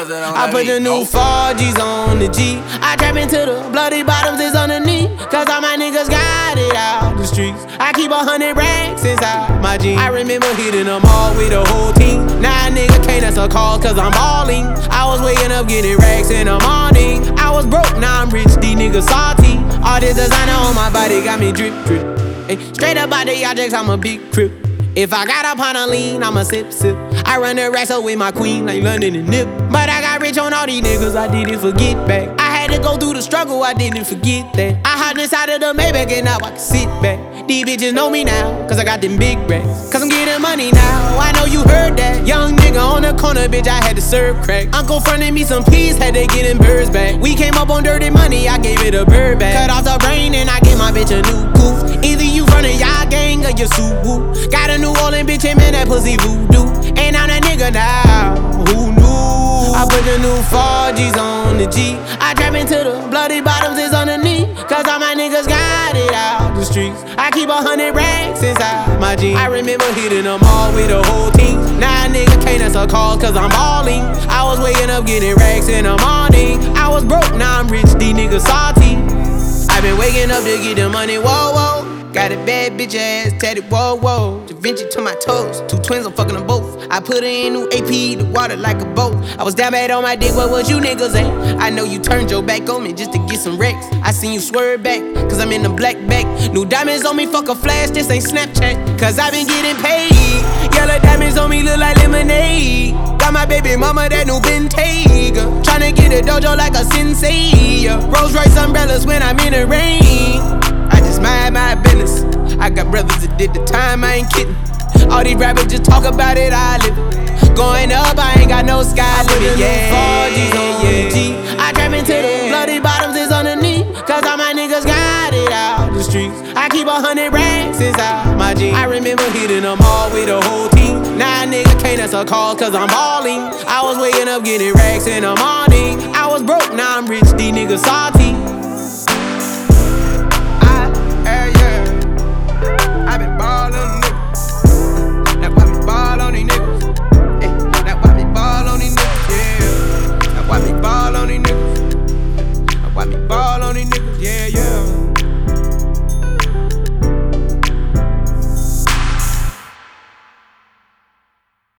I put the new 4Gs on the G. I trap into the bloody bottoms is underneath. Cause all my niggas got it out the streets. I keep 100 racks inside my jeans. I remember hitting them all with the whole team. Now a nigga can't answer calls cause I'm balling. I was waking up getting racks in the morning. I was broke, now I'm rich, these niggas salty. All this designer on my body got me drip, drip. Ay, straight up out the objects, I'm a big crip. If I got up on a lean, I'ma sip, sip. I run the racks up with my queen like London and Nip. But I got rich on all these niggas, I didn't forget back. I had to go through the struggle, I didn't forget that. I hopped inside of the Maybach and now I can sit back. These bitches know me now, cause I got them big racks. Cause I'm getting money now, I know you heard that. Young nigga on the corner, bitch, I had to serve crack. Uncle fronted me some peas, had to get them birds back. We came up on dirty money, I gave it a bird back. Cut off the brain and I gave my bitch a new goof. Either you frontin' y'all gang or you Subaru. Got a New Orleans bitch, and man, that pussy voodoo. And I'm that nigga now, who knew? I put the new 4Gs on the G. I trap into the bloody bottoms is underneath. Cause all my niggas got it out the streets. I keep 100 racks inside my jeans. I remember hitting them all with the whole team. Now a nigga can't answer calls cause I'm balling. I was waking up getting racks in the morning. I was broke, now I'm rich, these niggas salty. I been waking up to get the money, whoa, whoa. Got a bad bitch ass tatted, whoa, whoa. Da Vinci to my toes, 2 twins, I'm fucking them both. I put her in new AP, the water like a boat. I was down bad on my dick, what was you niggas at? I know you turned your back on me just to get some wrecks. I seen you swerve back, cause I'm in the black back. New diamonds on me, fuck a flash, this ain't Snapchat. Cause I been getting paid. Yellow diamonds on me look like lemonade. Got my baby mama that new Bentayga. Tryna get a dojo like a sensei. Rolls Royce umbrellas when I'm in the rain. I just mind my business. I got brothers that did the time, I ain't kidding. All these rappers just talk about it, I live it. Going up, I ain't got no sky limit. Yeah, 4Gs on the G. I trap into the bloody bottoms is underneath. Cause all my niggas got it out the streets. I keep 100 racks inside my jeans. I remember hitting them all with the whole team. Now a nigga can't answer calls cause I'm balling. I was waking up getting racks in the morning. I was broke, now I'm rich, these niggas salty.